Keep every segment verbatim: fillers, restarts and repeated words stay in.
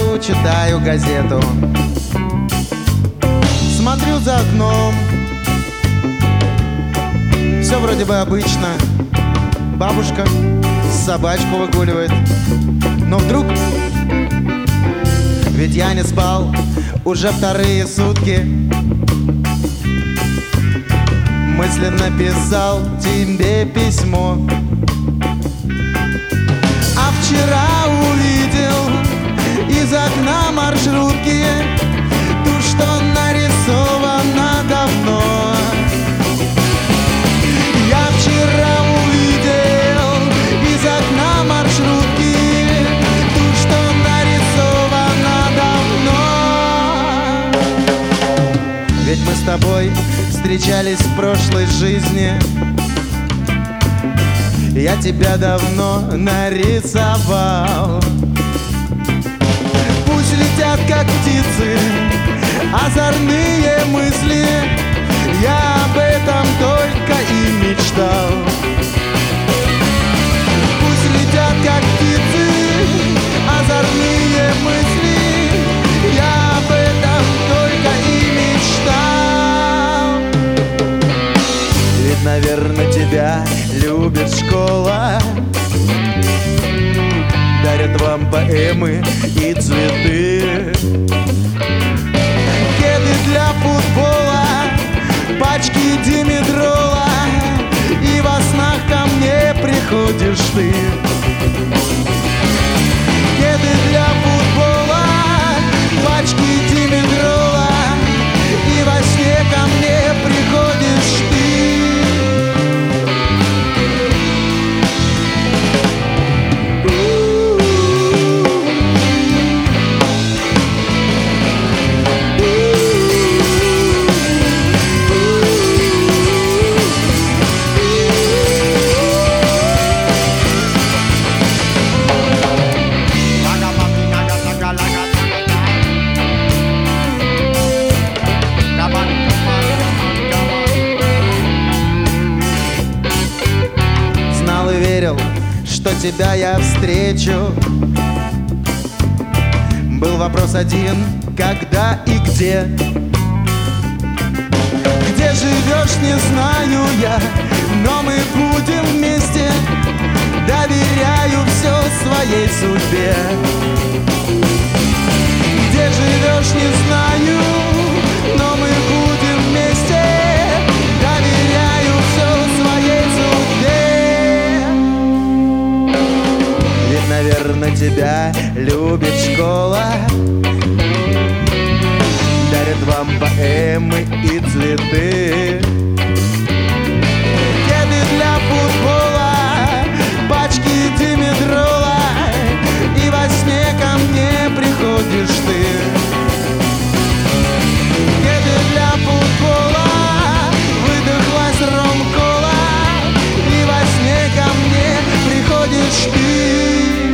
Иду, читаю газету, смотрю за окном. Все вроде бы обычно. Бабушка собачку выгуливает. Но вдруг, ведь я не спал уже вторые сутки, мысленно писал тебе письмо. А вчера увидел из окна маршрутки ту, что нарисована давно. Я вчера увидел из окна маршрутки ту, что нарисована давно. Ведь мы с тобой встречались в прошлой жизни, я тебя давно нарисовал. Пусть летят, как птицы, озорные мысли, я об этом только и мечтал. Пусть летят, как птицы, озорные мысли, я об этом только и мечтал. Ведь, наверное, тебя любит школа, дарят вам поэмы и цветы, кеды для футбола, пачки димедрола, и во снах ко мне приходишь ты. Кеды для футбола, пачки димедрола, и во сне ко мне приходишь ты. Что тебя я встречу. Был вопрос один: когда и где? Где живешь, не знаю я, но мы будем вместе. Доверяю все своей судьбе. Где живешь, не знаю, но мы будем вместе. Доверяю все своей судьбе. Наверное, тебя любит школа, дарят вам поэмы и цветы, кеды для футбола, пачки димедрола, и во сне ко мне приходишь ты. Кеды для футбола, выдохлась ромкола, и во сне ко мне приходишь ты.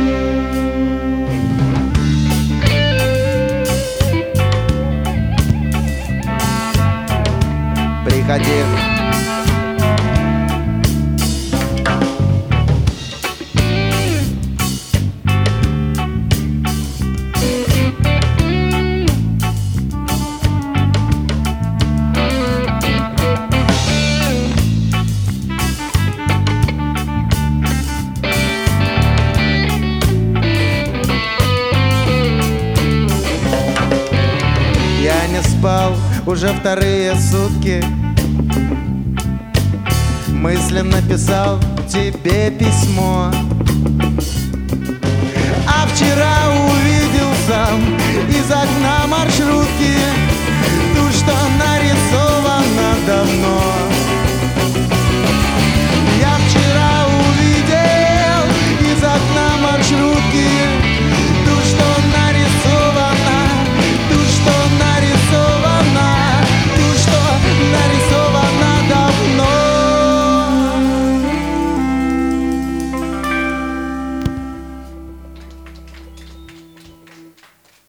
Приходи. Я не спал уже вторые сутки, мысленно писал тебе письмо.